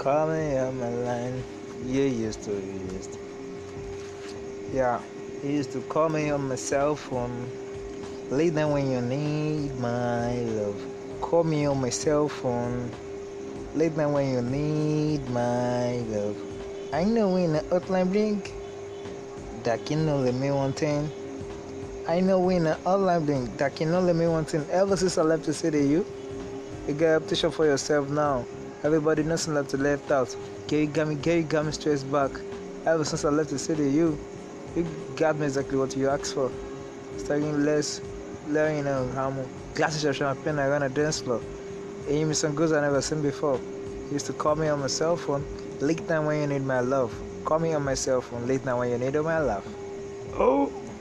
Call me on my line. You used to. Yeah, you used to call me on my cell phone. Late night when you need my love. Call me on my cell phone. Late night when you need my love. I know when the hotline blink, that can only mean one thing. I know when the hotline blink, that can only mean one thing. Ever since I left the city, you got a petition for yourself now. Everybody knows left to left out. Gary got me stressed back. Ever since I left the city, you got me exactly what you asked for. Starting less, learning how glasses are champagne around a dance floor. And you me some goods I never seen before. You used to call me on my cell phone late night when you need my love. Call me on my cell phone late night when you need my love. Oh.